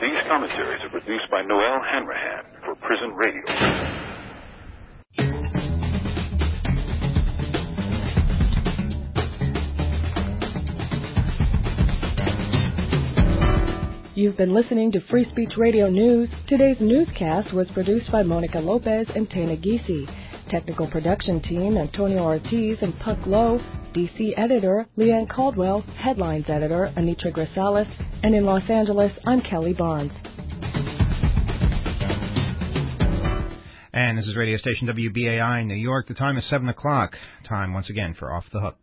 These commentaries are produced by Noel Hanrahan for Prison Radio. You've been listening to Free Speech Radio News. Today's newscast was produced by Monica Lopez and Tana Giese. Technical production team, Antonio Ortiz and Puck Lowe. DC editor, Leanne Caldwell. Headlines editor, Anitra Grisales. And in Los Angeles, I'm Kelly Barnes. And this is radio station WBAI in New York. The time is 7 o'clock. Time, once again, for Off the Hook.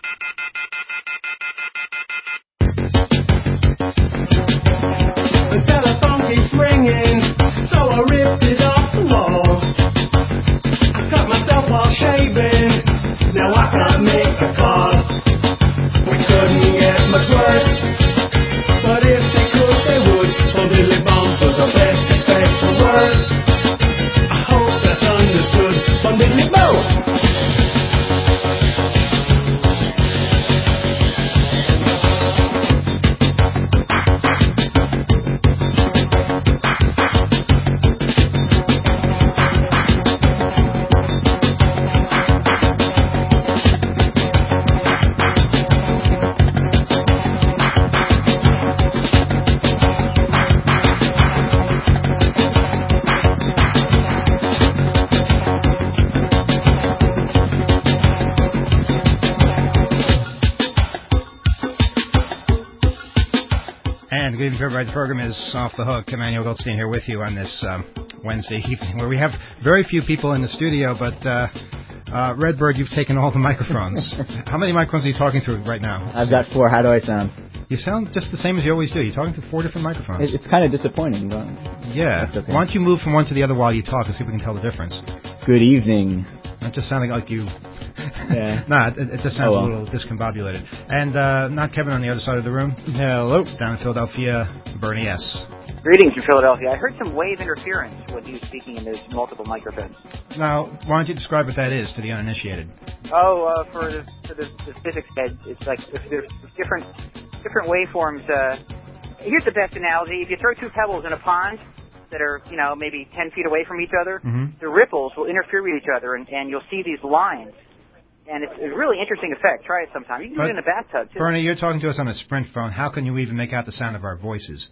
The telephone keeps ringing, so I ripped it off the wall. I cut myself while shaving, now I can't make a call. We couldn't get much worse, but if they could, they would. So Billy Bombs was the best, expect the worst. I hope that's understood from Billy Bombs. Good evening, everybody. The program is Off the Hook. Emmanuel Goldstein here with you on this Wednesday evening, where we have very few people in the studio, but Redbird, you've taken all the microphones. How many microphones are you talking through right now? I've got 4. How do I sound? You sound just the same as you always do. You're talking through 4 different microphones. It's kind of disappointing. Yeah. Okay. Why don't you move from one to the other while you talk and see if we can tell the difference? Good evening. Not just sounding like you. Yeah. Nah, it just sounds a little discombobulated. And not Kevin on the other side of the room. Hello. Down in Philadelphia, Bernie S. Greetings from Philadelphia. I heard some wave interference when he was speaking in those multiple microphones. Now, why don't you describe what that is to the uninitiated? Oh, for the physics head, it's like if there's different waveforms. Here's the best analogy: if you throw 2 pebbles in a pond that are, maybe 10 feet away from each other, the ripples will interfere with each other, and you'll see these lines. And it's a really interesting effect. Try it sometime. You can do it in a bathtub, too. Bernie, you're talking to us on a Sprint phone. How can you even make out the sound of our voices?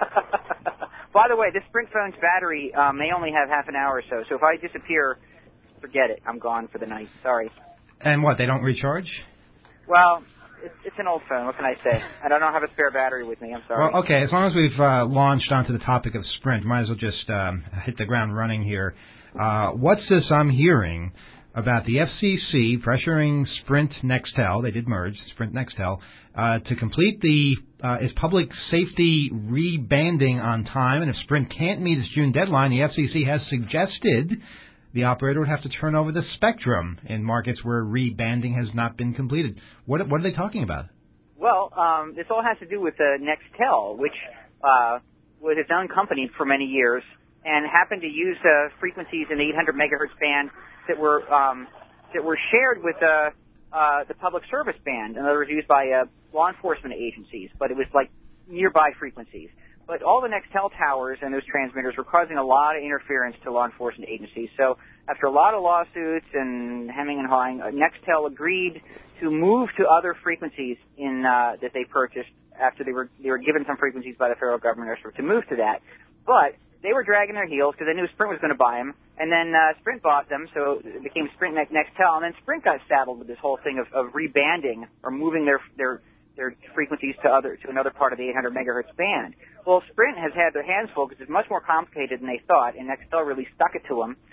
By the way, this Sprint phone's battery may only have half an hour or so. So if I disappear, forget it. I'm gone for the night. Sorry. And what, they don't recharge? Well, it's an old phone. What can I say? I don't have a spare battery with me. I'm sorry. Well, okay. As long as we've launched onto the topic of Sprint, might as well just hit the ground running here. What's this I'm hearing about the FCC pressuring Sprint Nextel? They did merge, Sprint Nextel, to complete the public safety rebanding on time. And if Sprint can't meet its June deadline, the FCC has suggested the operator would have to turn over the spectrum in markets where rebanding has not been completed. What are they talking about? Well, this all has to do with Nextel, which was its own company for many years and happened to use frequencies in the 800 megahertz band that were shared with the public service band, in other words, used by law enforcement agencies, but it was like nearby frequencies. But all the Nextel towers and those transmitters were causing a lot of interference to law enforcement agencies. So after a lot of lawsuits and hemming and hawing, Nextel agreed to move to other frequencies that they purchased after they were given some frequencies by the federal government to move to that. But they were dragging their heels because they knew Sprint was going to buy them, and then Sprint bought them, so it became Sprint Nextel, and then Sprint got saddled with this whole thing of rebanding or moving their frequencies to another part of the 800 megahertz band. Well, Sprint has had their hands full because it's much more complicated than they thought, and Nextel really stuck it to them.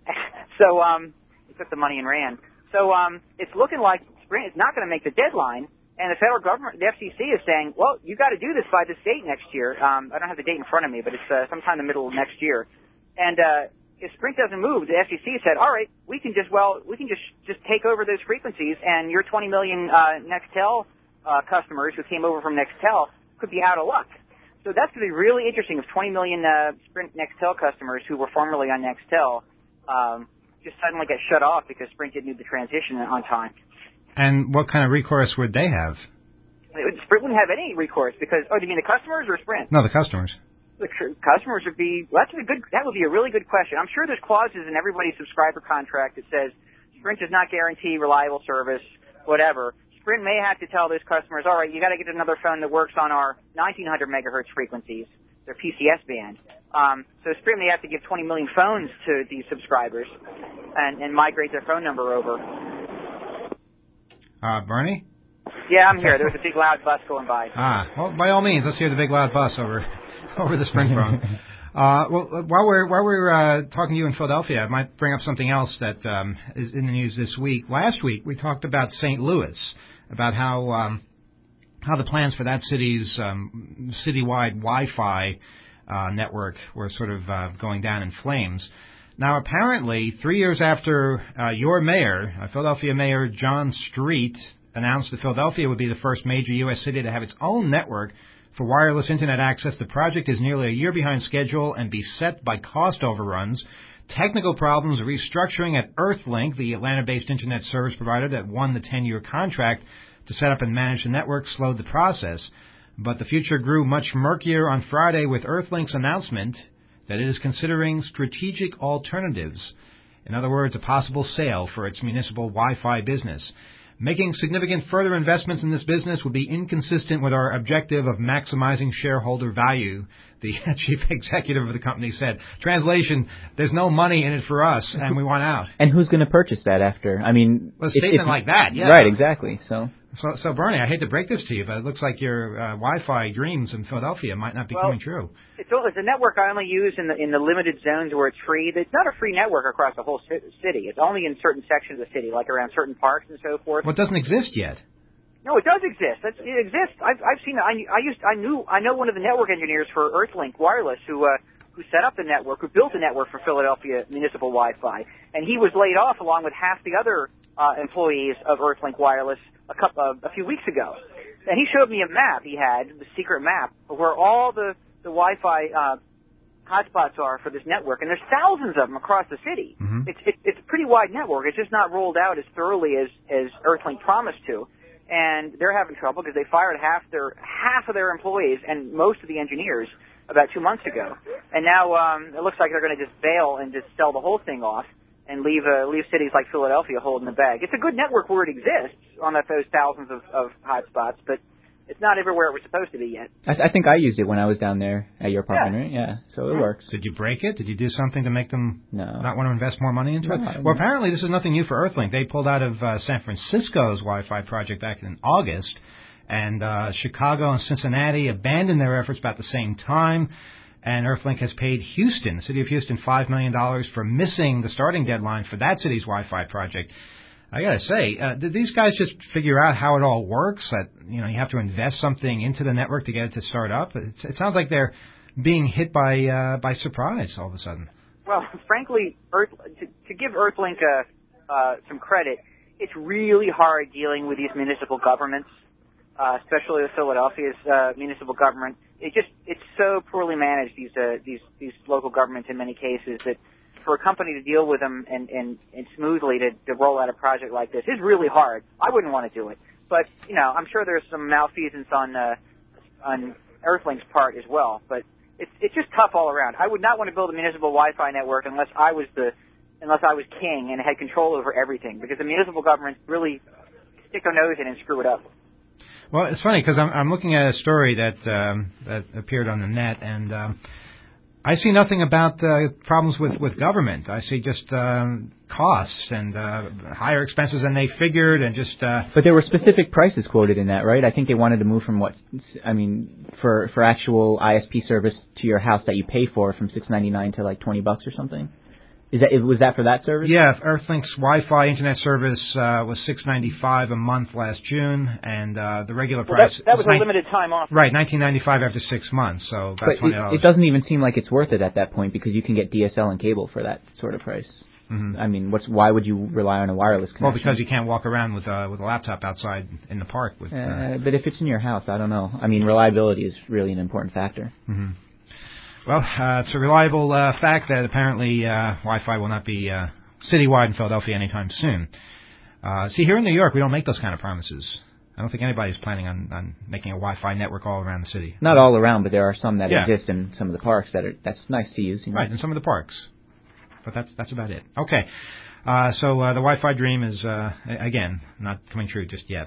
So they took the money and ran. So it's looking like Sprint is not going to make the deadline, and the federal government, the FCC, is saying, well, you got to do this by this date next year. I don't have the date in front of me, but it's sometime in the middle of next year. And if Sprint doesn't move, the FCC said, all right, we can just take over those frequencies, and your 20 million Nextel customers who came over from Nextel could be out of luck. So that's going to be really interesting if 20 million Sprint Nextel customers who were formerly on Nextel just suddenly get shut off because Sprint didn't do the transition on time. And what kind of recourse would they have? Sprint wouldn't have any recourse because, do you mean the customers or Sprint? No, the customers. the customers would be. Well, that would be a really good question. I'm sure there's clauses in everybody's subscriber contract that says Sprint does not guarantee reliable service, whatever. Sprint may have to tell those customers, all right, you got to get another phone that works on our 1900 megahertz frequencies, their PCS band. So Sprint may have to give 20 million phones to these subscribers and migrate their phone number over. Bernie? Yeah, I'm here. There's a big loud bus going by. Well, by all means, let's hear the big loud bus over the Sprint phone. Well, while we're talking to you in Philadelphia, I might bring up something else that is in the news this week. Last week, we talked about St. Louis, about how the plans for that city's citywide Wi-Fi network were sort of going down in flames. Now, apparently, 3 years after your mayor, Philadelphia Mayor John Street, announced that Philadelphia would be the first major U.S. city to have its own network for wireless Internet access, the project is nearly a year behind schedule and beset by cost overruns, technical problems, restructuring at Earthlink, the Atlanta-based Internet service provider that won the 10-year contract to set up and manage the network, slowed the process. But the future grew much murkier on Friday with Earthlink's announcement that it is considering strategic alternatives. In other words, a possible sale for its municipal Wi-Fi business. Making significant further investments in this business would be inconsistent with our objective of maximizing shareholder value, the chief executive of the company said. Translation, there's no money in it for us, and we want out. And who's going to purchase that after? I mean, a statement like that, yeah. Right, exactly. So, Bernie, I hate to break this to you, but it looks like your Wi-Fi dreams in Philadelphia might not be coming true. It's a network I only use in the limited zones where it's free. It's not a free network across the whole city. It's only in certain sections of the city, like around certain parks and so forth. Well, it doesn't exist yet. No, it does exist. It exists. I've seen it. I know one of the network engineers for Earthlink Wireless who set up the network, who built the network for Philadelphia Municipal Wi-Fi, and he was laid off along with half the other employees of Earthlink Wireless a few weeks ago. And he showed me a map he had, the secret map, of where all the Wi-Fi hotspots are for this network, and there's thousands of them across the city. Mm-hmm. It's a pretty wide network. It's just not rolled out as thoroughly as Earthlink promised to. And they're having trouble because they fired half of their employees and most of the engineers about 2 months ago. And now it looks like they're going to just bail and just sell the whole thing off and leave cities like Philadelphia holding the bag. It's a good network where it exists on those thousands of hotspots, but it's not everywhere it was supposed to be yet. I think I used it when I was down there at your apartment, right? Yeah, so it works. Did you break it? Did you do something to make them not want to invest more money into it? No. Well, apparently this is nothing new for Earthlink. They pulled out of San Francisco's Wi-Fi project back in August, and Chicago and Cincinnati abandoned their efforts about the same time. And Earthlink has paid Houston, the city of Houston, $5 million for missing the starting deadline for that city's Wi-Fi project. I got to say, did these guys just figure out how it all works? That you have to invest something into the network to get it to start up? It sounds like they're being hit by surprise all of a sudden. Well, frankly, to give Earthlink some credit, it's really hard dealing with these municipal governments, especially with Philadelphia's municipal government. It's so poorly managed, these local governments in many cases, that for a company to deal with them and smoothly to roll out a project like this is really hard. I wouldn't want to do it. But, I'm sure there's some malfeasance on Earthlink's part as well. But it's just tough all around. I would not want to build a municipal Wi-Fi network unless I was king and had control over everything, because the municipal government really stick their nose in and screw it up. Well, it's funny because I'm looking at a story that appeared on the net, and I see nothing about problems with government. I see just costs and higher expenses than they figured, and just. But there were specific prices quoted in that, right? I think they wanted to move from for actual ISP service to your house that you pay for from $6.99 to like $20 or something. Was that for that service? Yeah, Earthlink's Wi-Fi internet service was $6.95 a month last June, and the regular price. That was a limited time offer. Right, $19.95 after 6 months, so about $20. It doesn't even seem like it's worth it at that point, because you can get DSL and cable for that sort of price. Mm-hmm. I mean, why would you rely on a wireless connection? Well, because you can't walk around with a laptop outside in the park. But if it's in your house, I don't know. I mean, reliability is really an important factor. Mm-hmm. Well, it's a reliable fact that apparently Wi-Fi will not be citywide in Philadelphia anytime soon. See, here in New York, we don't make those kind of promises. I don't think anybody's planning on making a Wi-Fi network all around the city. Not all around, but there are some that Yeah. exist in some of the parks that's nice to use. You know? Right, in some of the parks. But that's about it. Okay. So the Wi-Fi dream is, again, not coming true just yet.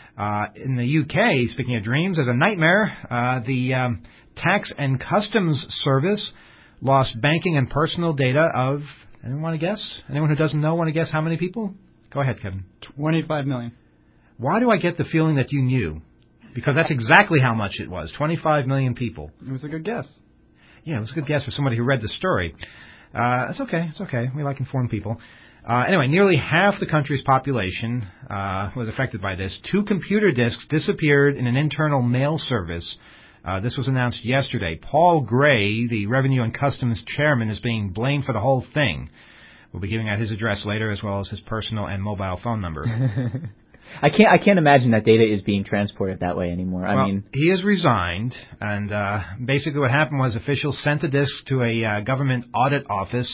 In the UK, speaking of dreams, as a nightmare, the Tax and Customs Service lost banking and personal data of, anyone want to guess? Anyone who doesn't know want to guess how many people? Go ahead, Kevin. 25 million. Why do I get the feeling that you knew? Because that's exactly how much it was, 25 million people. It was a good guess. Yeah, it was a good guess for somebody who read the story. It's okay. We like informed people. Anyway, nearly half the country's population was affected by this. 2 computer disks disappeared in an internal mail service. This was announced yesterday. Paul Gray, the Revenue and Customs Chairman, is being blamed for the whole thing. We'll be giving out his address later, as well as his personal and mobile phone number. I can't imagine that data is being transported that way anymore. I mean, he has resigned, and basically what happened was officials sent the disks to a government audit office.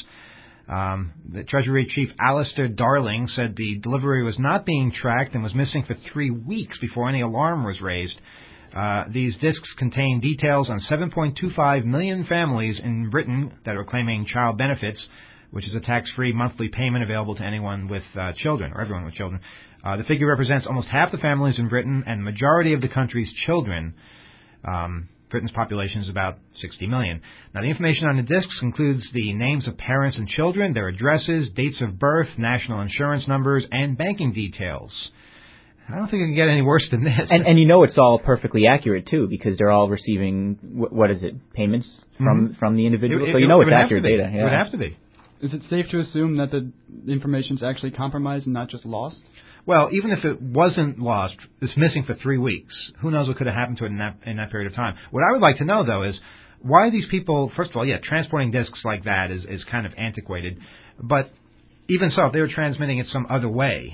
The Treasury Chief Alistair Darling said the delivery was not being tracked and was missing for 3 weeks before any alarm was raised. These disks contain details on 7.25 million families in Britain that are claiming child benefits, which is a tax-free monthly payment available to anyone with children, or everyone with children. The figure represents almost half the families in Britain and the majority of the country's children. Britain's population is about 60 million. Now, the information on the disks includes the names of parents and children, their addresses, dates of birth, national insurance numbers, and banking details. I don't think it can get any worse than this. And you know it's all perfectly accurate, too, because they're all receiving, what is it, payments from the individual? So you know it's accurate data. Yeah. It would have to be. Is it safe to assume that the information's actually compromised and not just lost? Well, even if it wasn't lost, it's missing for 3 weeks. Who knows what could have happened to it in that period of time. What I would like to know, though, is why these people, first of all, transporting disks like that is kind of antiquated. But even so, if they were transmitting it some other way,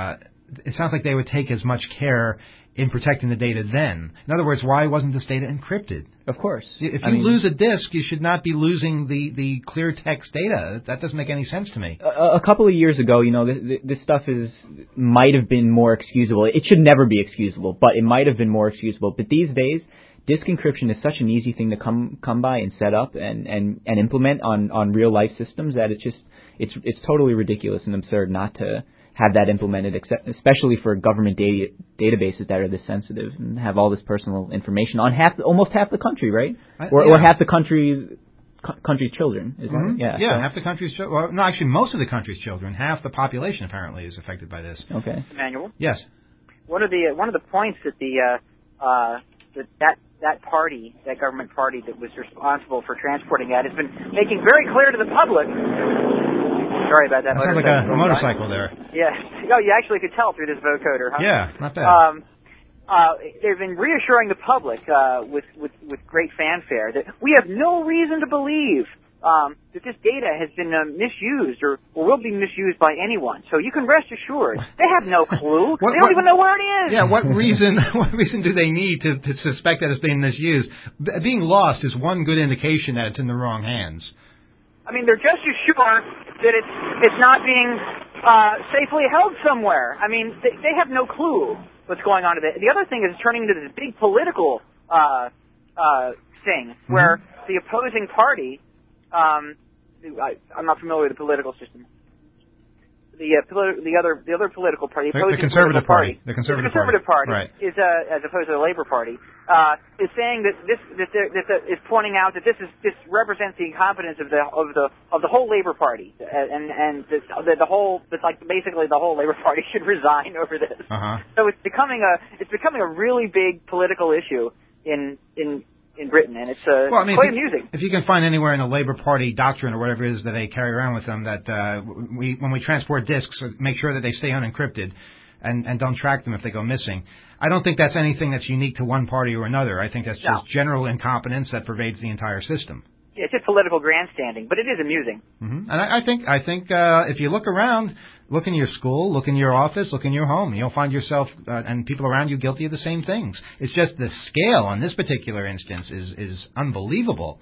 it sounds like they would take as much care in protecting the data then. In other words, why wasn't this data encrypted? Of course. If you lose a disk, you should not be losing the clear text data. That doesn't make any sense to me. A couple of years ago, this stuff might have been more excusable. It should never be excusable, but it might have been more excusable. But these days, disk encryption is such an easy thing to come by and set up and implement on real life systems that it's totally ridiculous and absurd not to have that implemented, especially for government databases that are this sensitive and have all this personal information on almost half the country, right? Or half the country's children. Is that it? Yeah, half the country's children. Well, no, actually, most of the country's children. Half the population apparently is affected by this. Okay. Emmanuel? Yes. One of the points that that party, that government party that was responsible for transporting that, has been making very clear to the public. Sorry about that. Sounds like a motorcycle there. Yeah. Oh, you actually could tell through this vocoder, huh? Yeah, not bad. They've been reassuring the public with great fanfare that we have no reason to believe that this data has been misused or will be misused by anyone. So you can rest assured they have no clue. They don't even know where it is. Yeah, what reason do they need to suspect that it's being misused? Being lost is one good indication that it's in the wrong hands. I mean, they're just as sure that it's not being safely held somewhere. I mean, they have no clue what's going on today. The other thing is turning into this big political thing where the opposing party, I'm not familiar with the political system. The other political party, the Conservative Party. The Conservative Party right. is as opposed to the Labour Party is saying that is pointing out that this represents the incompetence of the whole Labour Party and the whole it's like basically the whole Labour Party should resign over this. So it's becoming a really big political issue in Britain, and it's quite amusing. If you can find anywhere in the Labour Party doctrine or whatever it is that they carry around with them that when we transport disks, make sure that they stay unencrypted and don't track them if they go missing. I don't think that's anything that's unique to one party or another. I think that's just general incompetence that pervades the entire system. Yeah, it's just political grandstanding, but it is amusing. And I think if you look around, look in your school, look in your office, look in your home, you'll find yourself and people around you guilty of the same things. It's just the scale on this particular instance is unbelievable.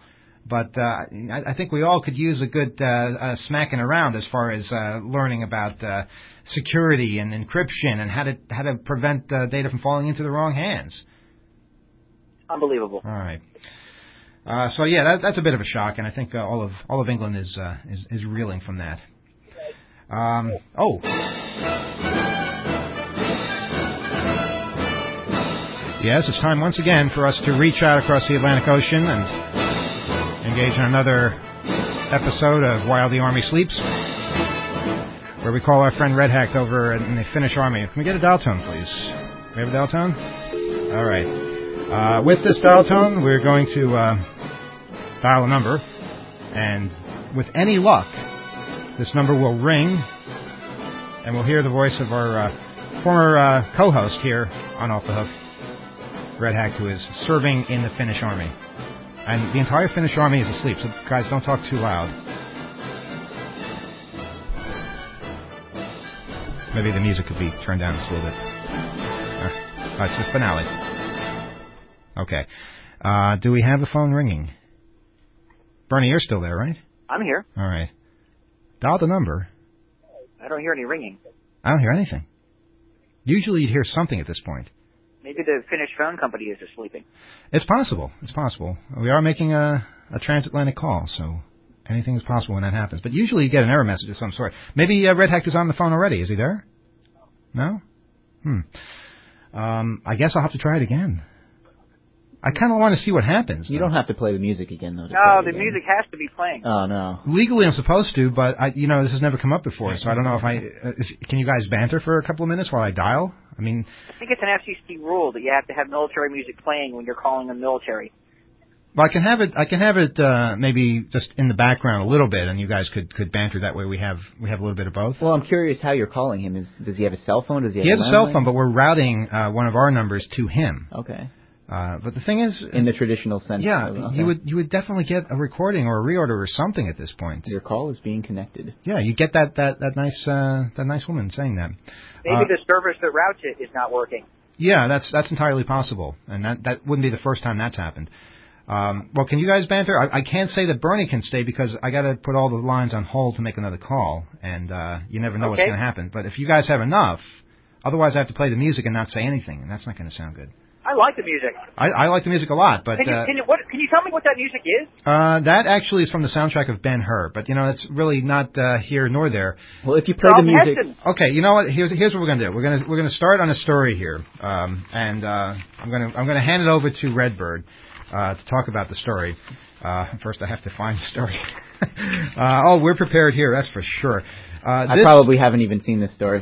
But I think we all could use a good smacking around as far as learning about security and encryption and how to prevent data from falling into the wrong hands. Unbelievable. All right. So yeah, that's a bit of a shock, and I think all of England is reeling from that. Yes, it's time once again for us to reach out across the Atlantic Ocean and engage in another episode of While the Army Sleeps, where we call our friend Red Hack over in the Finnish Army. Can we get a dial tone, please? We have a dial tone? All right. With this dial tone, we're going to dial a number, and with any luck, this number will ring, and we'll hear the voice of our former co-host here on Off the Hook, Red Hack, who is serving in the Finnish Army. And the entire Finnish Army is asleep, so guys, don't talk too loud. Maybe the music could be turned down just a little bit. It's the finale. Okay. Do we have the phone ringing? Bernie, you're still there, right? I'm here. All right. Dial the number. I don't hear any ringing. I don't hear anything. Usually you'd hear something at this point. Maybe the Finnish phone company is sleeping. It's possible. It's possible. We are making a transatlantic call, so anything is possible when that happens. But usually you get an error message of some sort. Maybe Red Hack is on the phone already. Is he there? No? I guess I'll have to try it again. I kind of want to see what happens. You don't have to play the music again, though. No, the music has to be playing. Oh, no. Legally, I'm supposed to, but this has never come up before, so I don't know if can you guys banter for a couple of minutes while I dial? I mean, I think it's an FCC rule that you have to have military music playing when you're calling the military. Well, I can have it maybe just in the background a little bit, and you guys could banter that way. We have a little bit of both. Well, I'm curious how you're calling him. Does he have a cell phone? Does he have a cell phone, but we're routing one of our numbers to him. Okay. But the thing is, in the traditional sense, yeah, okay. you would definitely get a recording or a reorder or something at this point. Your call is being connected. Yeah, you get that nice woman saying that. Maybe the service that routes it is not working. Yeah, that's entirely possible, and that wouldn't be the first time that's happened. Well, can you guys banter? I can't say that Bernie can stay because I got to put all the lines on hold to make another call, and you never know what's going to happen. But if you guys have enough, otherwise I have to play the music and not say anything, and that's not going to sound good. I like the music. I like the music a lot, but can you tell me what that music is? That actually is from the soundtrack of Ben-Hur, but it's really not here nor there. Well, if you play the music, okay, you know what? Here's what we're gonna do. We're gonna start on a story here, and I'm gonna hand it over to Redbird to talk about the story. First, I have to find the story. We're prepared here, that's for sure. I probably haven't even seen this story.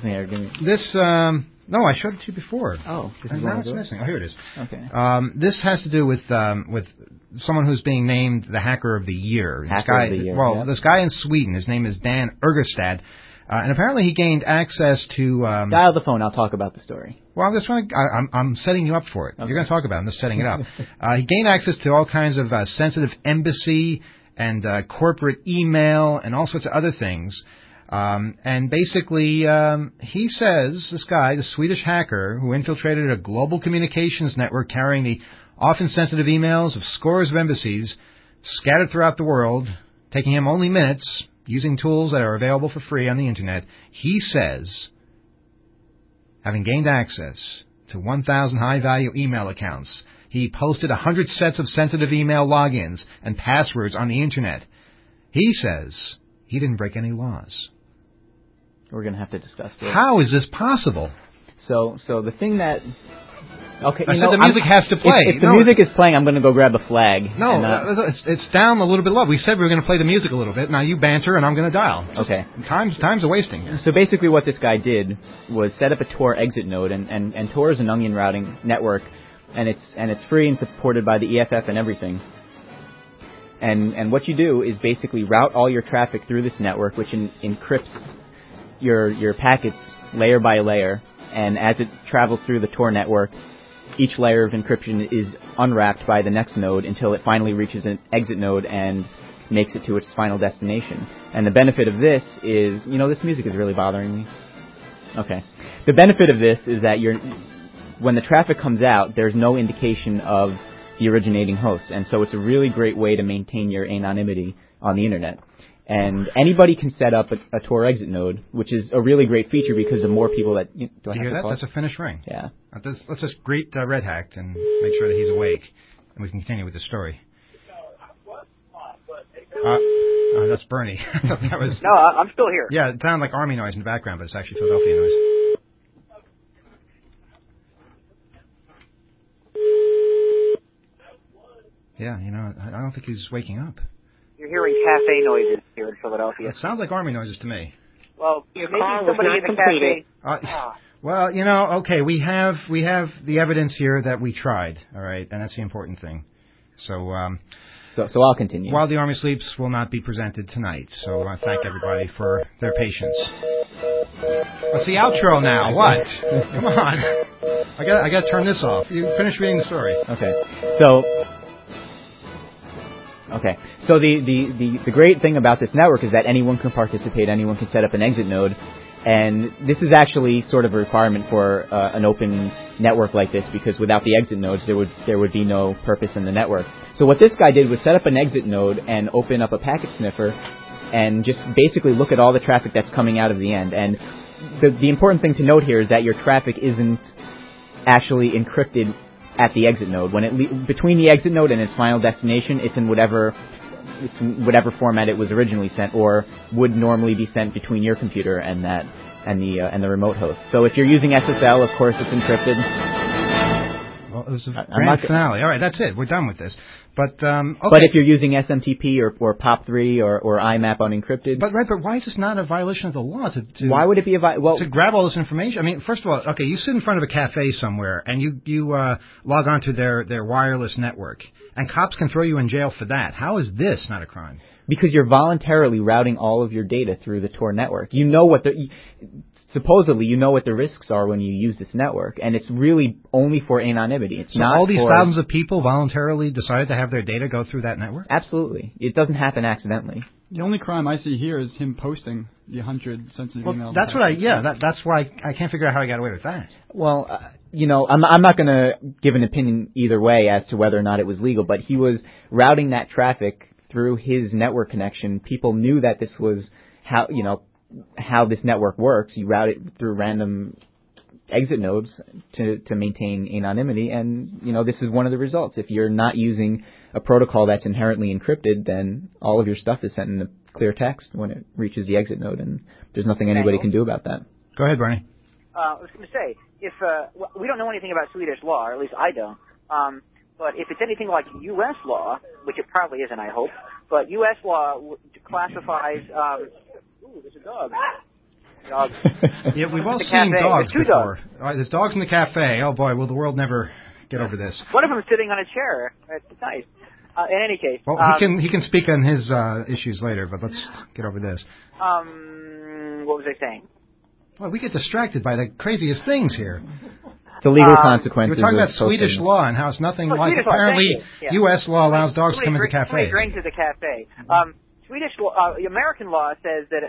No, I showed it to you before. Oh, now it's missing. Oh, here it is. Okay. This has to do with someone who's being named the Hacker of the Year. Of the Year. Well, this guy in Sweden, his name is Dan Urgestad, and apparently he gained access to. Dial the phone. I'll talk about the story. Well, I'm setting you up for it. Okay. You're going to talk about it. I'm just setting it up. He gained access to all kinds of sensitive embassy and corporate email and all sorts of other things. And basically, he says, this guy, the Swedish hacker, who infiltrated a global communications network carrying the often sensitive emails of scores of embassies scattered throughout the world, taking him only minutes, using tools that are available for free on the Internet, he says, having gained access to 1,000 high-value email accounts, he posted 100 sets of sensitive email logins and passwords on the Internet. He says he didn't break any laws. We're going to have to discuss this. How is this possible? So the thing that... Okay, I said the music has to play. If the music is playing, I'm going to go grab a flag. No, it's down a little bit low. We said we were going to play the music a little bit. Now you banter, and I'm going to dial. Okay. Time's a wasting here. So basically what this guy did was set up a Tor exit node, and Tor is an onion routing network, and it's free and supported by the EFF and everything. And what you do is basically route all your traffic through this network, which encrypts your packets layer by layer, and as it travels through the Tor network, each layer of encryption is unwrapped by the next node until it finally reaches an exit node and makes it to its final destination. And the benefit of this is, this music is really bothering me. Okay. The benefit of this is that when the traffic comes out, there's no indication of the originating host. And so it's a really great way to maintain your anonymity on the internet. And anybody can set up a Tor exit node, which is a really great feature because the more people that... Do I you have hear to that? That's a finished ring. Yeah. Let's just greet Red Hack and make sure that he's awake, and we can continue with the story. That's Bernie. That was... No, I'm still here. Yeah, it sounded like Army noise in the background, but it's actually Philadelphia noise. Yeah, I don't think he's waking up. You're hearing cafe noises here in Philadelphia. It sounds like Army noises to me. Well, your maybe call somebody was in not the completed. cafe... Well, okay, we have the evidence here that we tried, all right, and that's the important thing. So I'll continue. While the Army Sleeps will not be presented tonight, so I thank everybody for their patience. What's the outro now? What? Come on. I got to turn this off. You finish reading the story. Okay. So the great thing about this network is that anyone can participate, anyone can set up an exit node, and this is actually sort of a requirement for an open network like this, because without the exit nodes, there would be no purpose in the network. So what this guy did was set up an exit node and open up a packet sniffer, and just basically look at all the traffic that's coming out of the end. And the important thing to note here is that your traffic isn't actually encrypted at the exit node. When between the exit node and its final destination, it's in whatever format it was originally sent, or would normally be sent between your computer and the remote host. So if you're using SSL, of course it's encrypted. Well, it was a grand finale. All right, that's it. We're done with this. But okay. But if you're using SMTP or POP3 or IMAP unencrypted, but why is this not a violation of the law? Why would it be to grab all this information? I mean, first of all, okay, you sit in front of a cafe somewhere and you log onto their wireless network, and cops can throw you in jail for that. How is this not a crime? Because you're voluntarily routing all of your data through the Tor network. Supposedly, you know what the risks are when you use this network, and it's really only for anonymity. It's not all these thousands of people voluntarily decided to have their data go through that network? Absolutely. It doesn't happen accidentally. The only crime I see here is him posting the 100 sensitive emails. That's that's why I can't figure out how he got away with that. Well, I'm not going to give an opinion either way as to whether or not it was legal, but he was routing that traffic through his network connection. People knew that this was how this network works. You route it through random exit nodes to maintain anonymity, and this is one of the results. If you're not using a protocol that's inherently encrypted, then all of your stuff is sent in a clear text when it reaches the exit node, and there's nothing anybody can do about that. Go ahead, Bernie. I was going to say, if we don't know anything about Swedish law, or at least I don't, but if it's anything like U.S. law, which it probably isn't, I hope, but U.S. law classifies... Ooh, there's a dog. Yeah, we've all seen dogs before. All right, there's dogs in the cafe. Oh, boy, will the world never get over this. One of them is sitting on a chair. It's nice. In any case... Well, he can speak on his issues later, but let's get over this. What was I saying? Well, we get distracted by the craziest things here. The legal consequences. We're talking about Swedish law and how it's nothing like... Swedish apparently, law, U.S. law allows dogs to come into cafes. Somebody drinks at the cafe. Swedish law, American law says that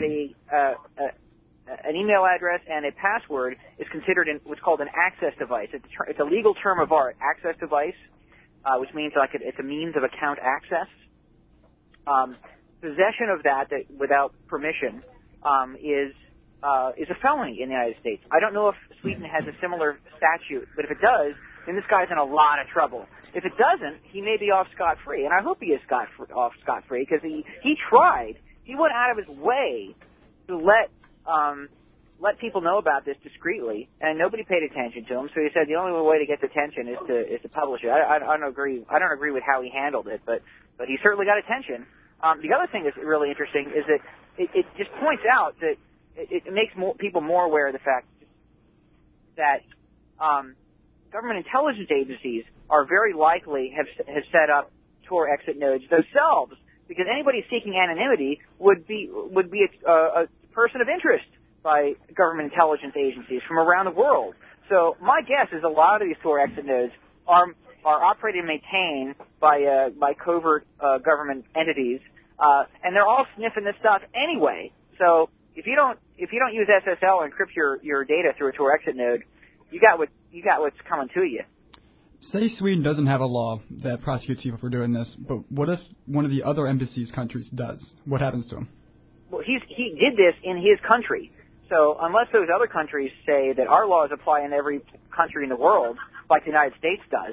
an email address and a password is considered what's called an access device. It's a legal term of art, access device, which means it's a means of account access. Possession of that without permission is a felony in the United States. I don't know if Sweden has a similar statute, but if it does, then this guy's in a lot of trouble. If it doesn't, he may be off scot-free, and I hope he is off scot-free, because he tried. He went out of his way to let people know about this discreetly, and nobody paid attention to him. So he said the only way to get the attention is to publish it. I don't agree with how he handled it, but he certainly got attention. The other thing that's really interesting is that it just points out that it makes people more aware of the fact that government intelligence agencies are very likely have set up Tor exit nodes themselves, because anybody seeking anonymity would be a person of interest by government intelligence agencies from around the world. So my guess is a lot of these Tor exit nodes are operated and maintained by covert government entities, and they're all sniffing this stuff anyway. So if you don't use SSL and encrypt your data through a Tor exit node, you got what's coming to you. Say Sweden doesn't have a law that prosecutes people for doing this, but what if one of the other embassy's countries does? What happens to him? Well, he did this in his country. So unless those other countries say that our laws apply in every country in the world, like the United States does,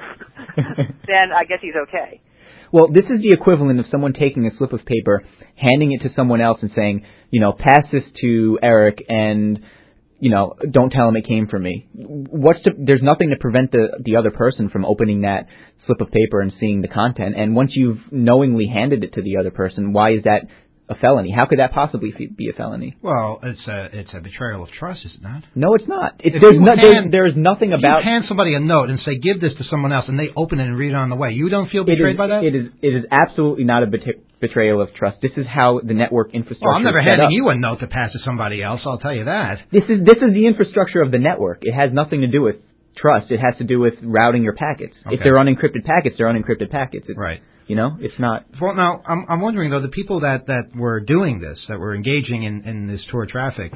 then I guess he's okay. Well, this is the equivalent of someone taking a slip of paper, handing it to someone else and saying, pass this to Eric and, don't tell him it came from me. There's nothing to prevent the other person from opening that slip of paper and seeing the content. And once you've knowingly handed it to the other person, why is that a felony? How could that possibly be a felony? Well, it's a betrayal of trust, is it not? No, it's not. There's nothing about. If you hand somebody a note and say, give this to someone else, and they open it and read it on the way, you don't feel betrayed by that? It is absolutely not a betrayal of trust. This is how the network infrastructure Well, I'm never is set handing up. you a note to pass to somebody else, I'll tell you that. This is the infrastructure of the network. It has nothing to do with trust. It has to do with routing your packets. Okay. If they're unencrypted packets, they're unencrypted packets. Right. It's not. Well, now, I'm wondering, though, the people that were doing this, that were engaging in this Tor traffic,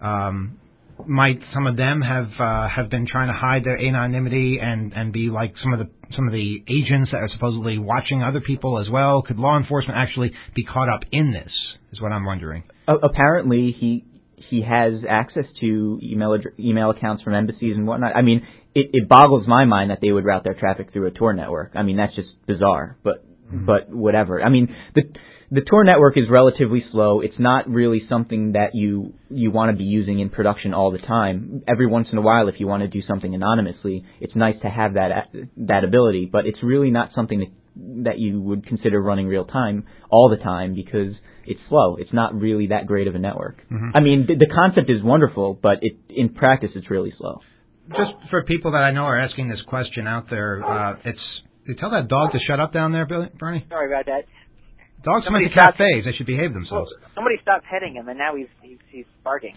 might some of them have been trying to hide their anonymity and be like some of the agents that are supposedly watching other people as well? Could law enforcement actually be caught up in this, is what I'm wondering. Apparently, he has access to email accounts from embassies and whatnot. I mean, it boggles my mind that they would route their traffic through a Tor network. I mean, that's just bizarre, but whatever. I mean, the Tor network is relatively slow. It's not really something that you want to be using in production all the time. Every once in a while, if you want to do something anonymously, it's nice to have that ability, but it's really not something that you would consider running real time all the time because it's slow. It's not really that great of a network. Mm-hmm. I mean, the concept is wonderful, but in practice, it's really slow. Just for people that I know are asking this question out there, you tell that dog to shut up down there, Bernie? Sorry about that. Dogs come into cafes. They should behave themselves. Well, somebody stopped petting him, and now he's barking.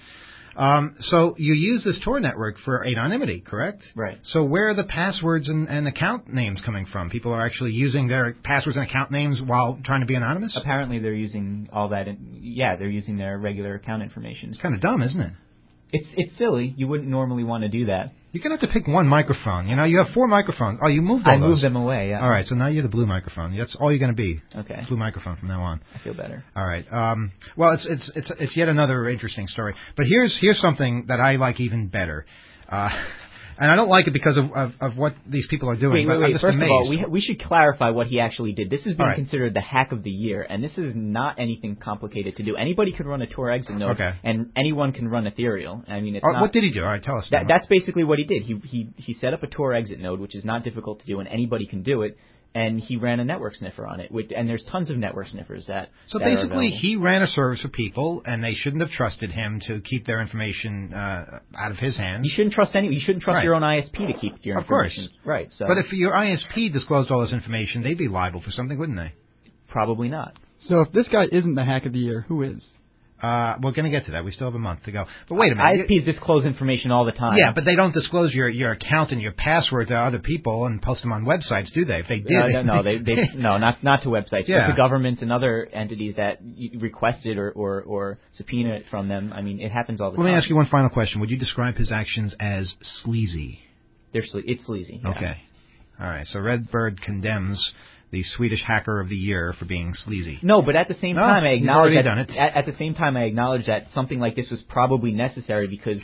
So you use this Tor network for anonymity, correct? Right. So where are the passwords and account names coming from? People are actually using their passwords and account names while trying to be anonymous? Apparently they're using all that. They're using their regular account information. It's kind of dumb, isn't it? It's silly. You wouldn't normally want to do that. You're going to have to pick one microphone. You have 4 microphones. Oh, you moved all those. I moved them away, yeah. All right, so now you're the blue microphone. That's all you're going to be. Okay. Blue microphone from now on. I feel better. All right. Well, it's yet another interesting story. But here's something that I like even better. And I don't like it because of what these people are doing. Wait. I'm just First amazed. of all, we should clarify what he actually did. This has been All right. considered the hack of the year, and this is not anything complicated to do. Anybody could run a Tor exit node, okay. and anyone can run Ethereal. I mean, it's not. What did he do? All right, tell us. That's basically what he did. He set up a Tor exit node, which is not difficult to do, and anybody can do it. And he ran a network sniffer on it, and there's tons of network sniffers that. So basically, he ran a service for people, and they shouldn't have trusted him to keep their information out of his hands. You shouldn't trust You shouldn't trust right. your own ISP to keep your information. Of course, right. So. But if your ISP disclosed all this information, they'd be liable for something, wouldn't they? Probably not. So if this guy isn't the hack of the year, who is? We're going to get to that. We still have a month to go. But wait a minute. ISPs disclose information all the time. Yeah, but they don't disclose your account and your password to other people and post them on websites, do they? If they did, no, not to websites. Yeah. But to governments and other entities that requested or subpoena it from them. I mean, it happens all the time. Let me ask you one final question. Would you describe his actions as sleazy? It's sleazy. Yeah. Okay. All right. So Redbird condemns the Swedish hacker of the year for being sleazy. No, but at the same time, I acknowledge that. Done it. At the same time, I acknowledge that something like this was probably necessary because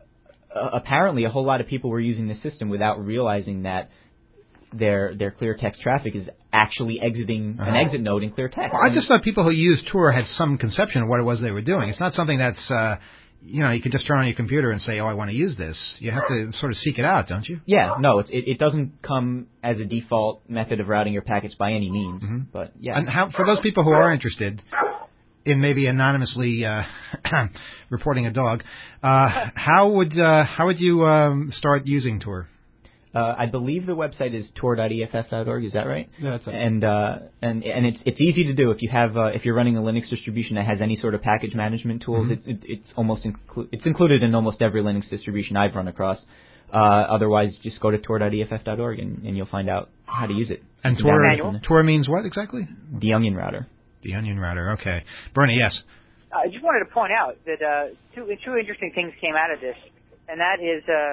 apparently a whole lot of people were using the system without realizing that their clear text traffic is actually exiting an exit node in clear text. Well, I just thought people who used Tor had some conception of what it was they were doing. It's not something that's you could just turn on your computer and say, oh, I want to use this. You have to sort of seek it out, don't you? Yeah, no, it doesn't come as a default method of routing your packets by any means. Mm-hmm. But yeah. And for those people who are interested in maybe anonymously reporting a dog, how would you start using Tor? I believe the website is tor.eff.org. Is that right? Yeah, that's right. And it's easy to do if you have if you're running a Linux distribution that has any sort of package management tools. Mm-hmm. It's included in almost every Linux distribution I've run across. Otherwise, just go to tor.eff.org and you'll find out how to use it. And Tor means what exactly? The onion router. The onion router. Okay, Bernie. Yes. I just wanted to point out that two interesting things came out of this, and that is.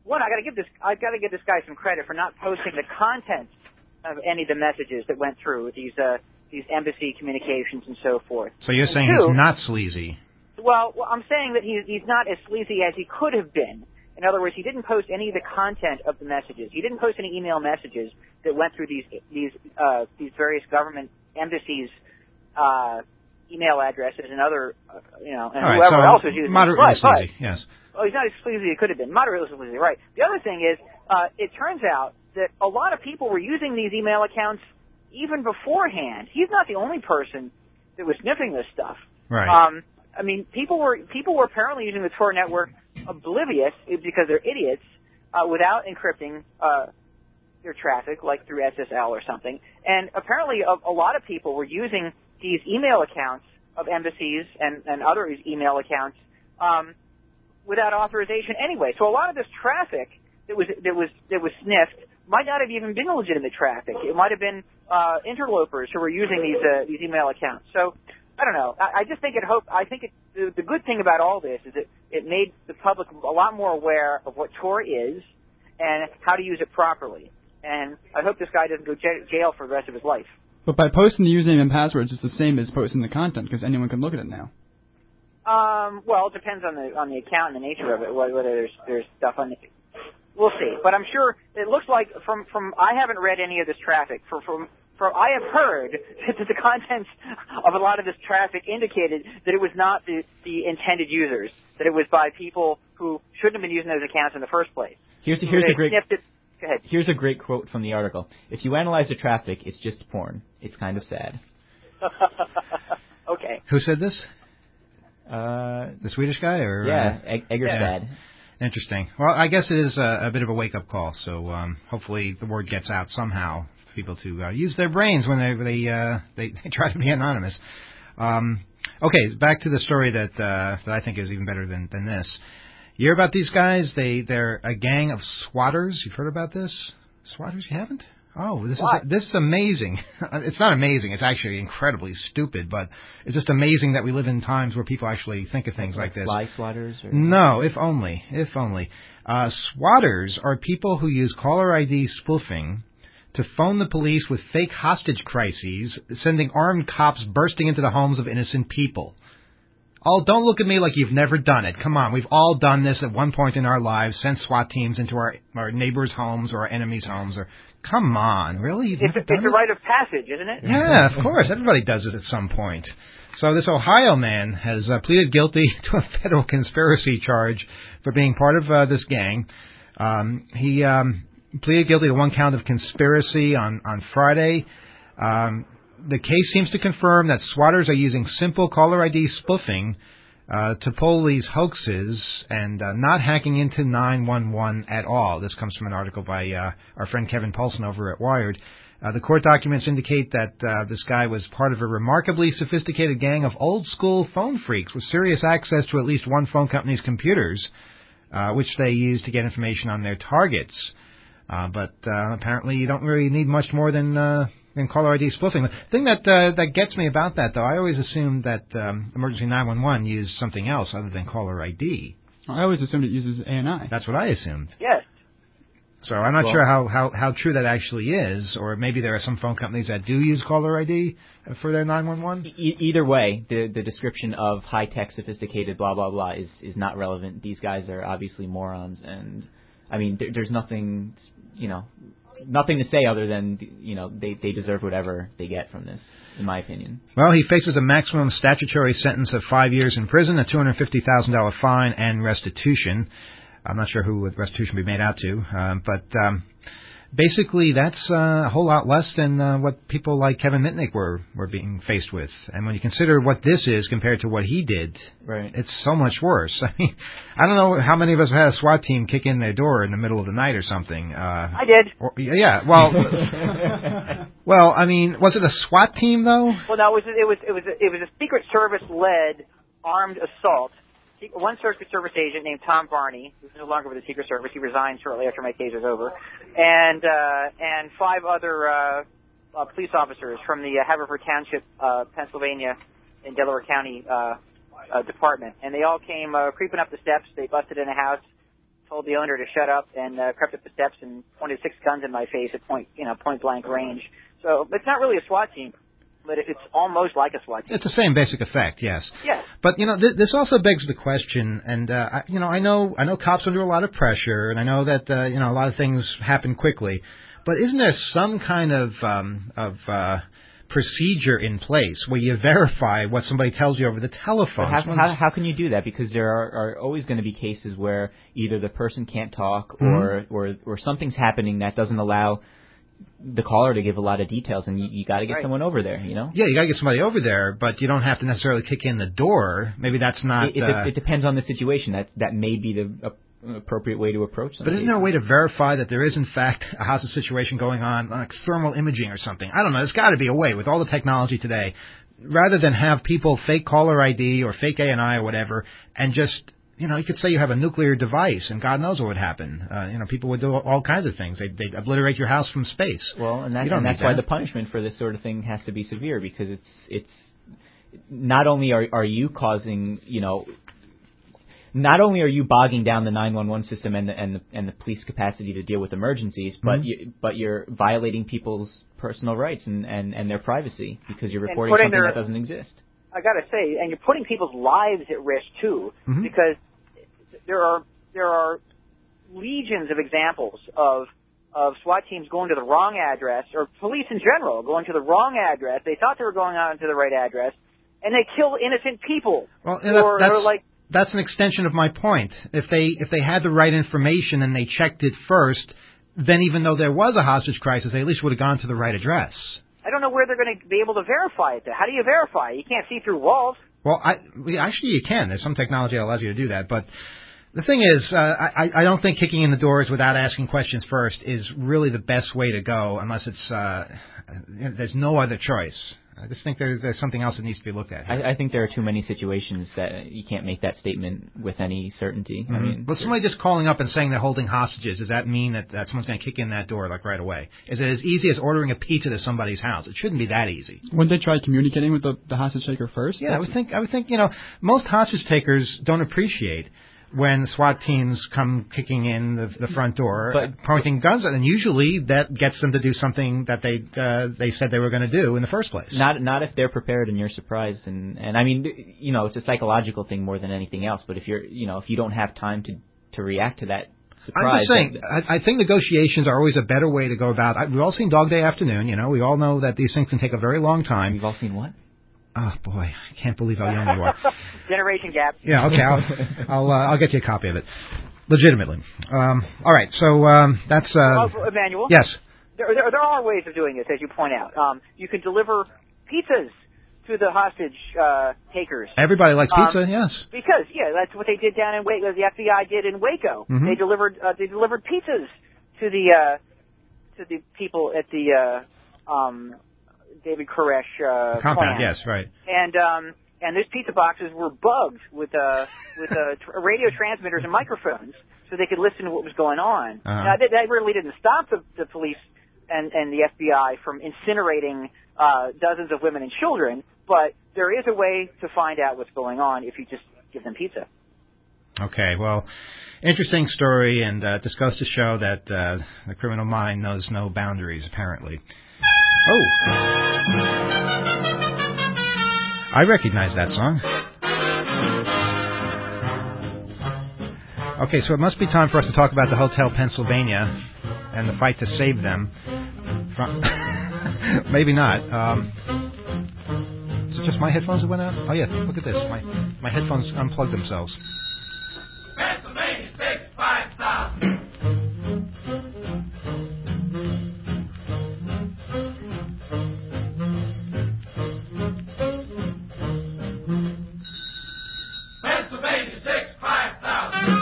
one, I got to give this guy some credit for not posting the content of any of the messages that went through these embassy communications and so forth. So you're saying two, he's not sleazy? Well, I'm saying that he's not as sleazy as he could have been. In other words, he didn't post any of the content of the messages. He didn't post any email messages that went through these various government embassies' email addresses and other, and whoever else was using it. Moderately sleazy, yes. Oh, he's not as sleazy as he could have been. Moderately sleazy, right. The other thing is, it turns out that a lot of people were using these email accounts even beforehand. He's not the only person that was sniffing this stuff. Right. I mean, people were apparently using the Tor network oblivious because they're idiots, without encrypting their traffic, like through SSL or something. And apparently a lot of people were using these email accounts of embassies and other email accounts without authorization anyway. So a lot of this traffic that was sniffed might not have even been legitimate traffic. It might have been interlopers who were using these email accounts. So I don't know. I just think the good thing about all this is that it made the public a lot more aware of what Tor is and how to use it properly. And I hope this guy doesn't go jail for the rest of his life. But by posting the username and passwords, it's the same as posting the content because anyone can look at it now. Well, it depends on the account and the nature of it, whether there's stuff on it. We'll see. But I'm sure it looks like from I haven't read any of this traffic. From I have heard that the contents of a lot of this traffic indicated that it was not the intended users, that it was by people who shouldn't have been using those accounts in the first place. Here's a great quote from the article. If you analyze the traffic, it's just porn. It's kind of sad. Okay. Who said this? The Swedish guy? Or Eggerstad. Interesting. Well, I guess it is a bit of a wake-up call, so hopefully the word gets out somehow for people to use their brains when they try to be anonymous. Okay, back to the story that I think is even better than this. You hear about these guys? They're a gang of swatters. You've heard about this? Swatters? You haven't? Oh, this is amazing. It's not amazing. It's actually incredibly stupid, but it's just amazing that we live in times where people actually think of things like this. Fly swatters? Or? No, if only. Swatters are people who use caller ID spoofing to phone the police with fake hostage crises, sending armed cops bursting into the homes of innocent people. Oh, don't look at me like you've never done it. Come on, we've all done this at one point in our lives, sent SWAT teams into our neighbors' homes or our enemies' homes. Come on, really? It's a rite of passage, isn't it? Yeah, of course. Everybody does it at some point. So this Ohio man has pleaded guilty to a federal conspiracy charge for being part of this gang. He pleaded guilty to one count of conspiracy on Friday. The case seems to confirm that swatters are using simple caller ID spoofing to pull these hoaxes and not hacking into 911 at all. This comes from an article by our friend Kevin Paulson over at Wired. The court documents indicate that this guy was part of a remarkably sophisticated gang of old-school phone freaks with serious access to at least one phone company's computers, which they use to get information on their targets. But apparently you don't really need much more than caller ID spoofing. The thing that gets me about that, though, I always assumed that emergency 911 used something else other than caller ID. I always assumed it uses ANI. That's what I assumed. Yes. So I'm not sure how true that actually is, or maybe there are some phone companies that do use caller ID for their 911. Either way, the description of high-tech, sophisticated, blah, blah, blah is not relevant. These guys are obviously morons, and, I mean, there's nothing, nothing to say other than, they deserve whatever they get from this, in my opinion. Well, he faces a maximum statutory sentence of 5 years in prison, a $250,000 fine, and restitution. I'm not sure who restitution will be made out to, but basically that's a whole lot less than what people like Kevin Mitnick were being faced with. And when you consider what this is compared to what he did, right, it's so much worse. I mean, I don't know how many of us have had a SWAT team kick in their door in the middle of the night or something. I did. Yeah, well, well, I mean, was it a SWAT team though? Well, no, it was a Secret Service led armed assault. One Secret Service agent named Tom Barney, who's no longer with the Secret Service, he resigned shortly after my case was over, and 5 other police officers from the Haverford Township, Pennsylvania, and Delaware County department, and they all came creeping up the steps. They busted in a house, told the owner to shut up, and crept up the steps and pointed 6 guns in my face at point blank range. So it's not really a SWAT team, but it's almost like a SWAT team. It's the same basic effect, yes. Yes. But this also begs the question, and I know cops under a lot of pressure, and I know that a lot of things happen quickly. But isn't there some kind of procedure in place where you verify what somebody tells you over the telephone? How can you do that? Because there are always going to be cases where either the person can't talk or something's happening that doesn't allow the caller to give a lot of details, and you got to get someone over there, Yeah, you got to get somebody over there, but you don't have to necessarily kick in the door. Maybe that's not... It depends on the situation. That may be the appropriate way to approach something. But isn't there a way to verify that there is, in fact, a hostage situation going on, like thermal imaging or something? I don't know. There's got to be a way with all the technology today, rather than have people fake caller ID or fake ANI or whatever, and just... you could say you have a nuclear device, and God knows what would happen. People would do all kinds of things. They'd obliterate your house from space. Well, and that's why the punishment for this sort of thing has to be severe, because it's not only are you causing, not only are you bogging down the 911 system and the police capacity to deal with emergencies, but you're violating people's personal rights and their privacy because you're reporting something that doesn't exist. I got to say, and you're putting people's lives at risk too, because there are legions of examples of SWAT teams going to the wrong address, or police in general going to the wrong address. They thought they were going on to the right address, and they kill innocent people. Well, that's an extension of my point. If they had the right information and they checked it first, then even though there was a hostage crisis, they at least would have gone to the right address. I don't know where they're going to be able to verify it. How do you verify it? You can't see through walls. Well, actually you can. There's some technology that allows you to do that. But the thing is, I don't think kicking in the doors without asking questions first is really the best way to go, unless there's no other choice. I just think there's something else that needs to be looked at here. I think there are too many situations that you can't make that statement with any certainty. I mean, but somebody just calling up and saying they're holding hostages, does that mean that someone's going to kick in that door like right away? Is it as easy as ordering a pizza to somebody's house? It shouldn't be that easy. Wouldn't they try communicating with the hostage taker first? Yeah, I would think most hostage takers don't appreciate when SWAT teams come kicking in the front door, pointing guns at them. And usually that gets them to do something that they said they were going to do in the first place. Not if they're prepared and you're surprised. And I mean, it's a psychological thing more than anything else. But if you don't have time to react to that surprise. I'm just saying, I think negotiations are always a better way to go about. We've all seen Dog Day Afternoon. We all know that these things can take a very long time. We've all seen what? Oh boy, I can't believe how young you are. Generation gap. Yeah, okay, I'll get you a copy of it, legitimately. All right, so that's. Emmanuel. Yes. There are ways of doing this, as you point out. You can deliver pizzas to the hostage takers. Everybody likes pizza, yes. Because that's what they did down in Waco. The FBI did in Waco. Mm-hmm. They delivered pizzas to the people at the David Koresh compound. plant. Yes, right. And those pizza boxes were bugged with radio transmitters and microphones, so they could listen to what was going on. Uh-huh. Now, that really didn't stop the police and the FBI from incinerating dozens of women and children, but there is a way to find out what's going on if you just give them pizza. Okay, well, interesting story, and just goes to show that the criminal mind knows no boundaries, apparently. Oh. I recognize that song. Okay, so it must be time for us to talk about the Hotel Pennsylvania and the fight to save them. Maybe not. Is it just my headphones that went out? Oh, yeah, look at this. My headphones unplugged themselves. Pennsylvania 65000. Pennsylvania 65000.